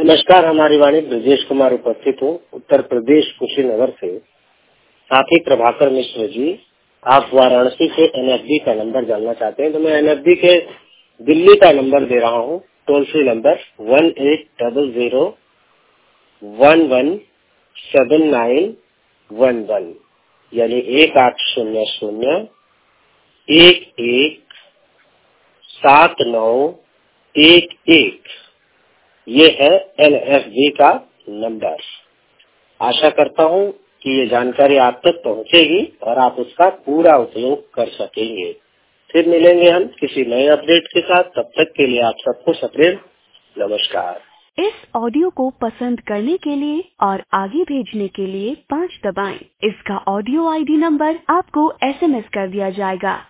नमस्कार, हमारी वाणी ब्रजेश कुमार उपस्थित हूँ उत्तर प्रदेश कुशीनगर से। साथी प्रभाकर मिश्र जी, आप वाराणसी से एनएफबी का नंबर जानना चाहते हैं तो मैं एनएफबी के दिल्ली का नंबर दे रहा हूँ। टोल फ्री नंबर 1800117911 यानी 1800117911। ये है एनएफबी का नंबर। आशा करता हूँ कि ये जानकारी आप तक पहुँचेगी और आप उसका पूरा उपयोग कर सकेंगे। फिर मिलेंगे हम किसी नए अपडेट के साथ। तब तक के लिए आप सबको सप्रेम नमस्कार। इस ऑडियो को पसंद करने के लिए और आगे भेजने के लिए 5 दबाएं। इसका ऑडियो आईडी नंबर आपको एसएमएस कर दिया जाएगा।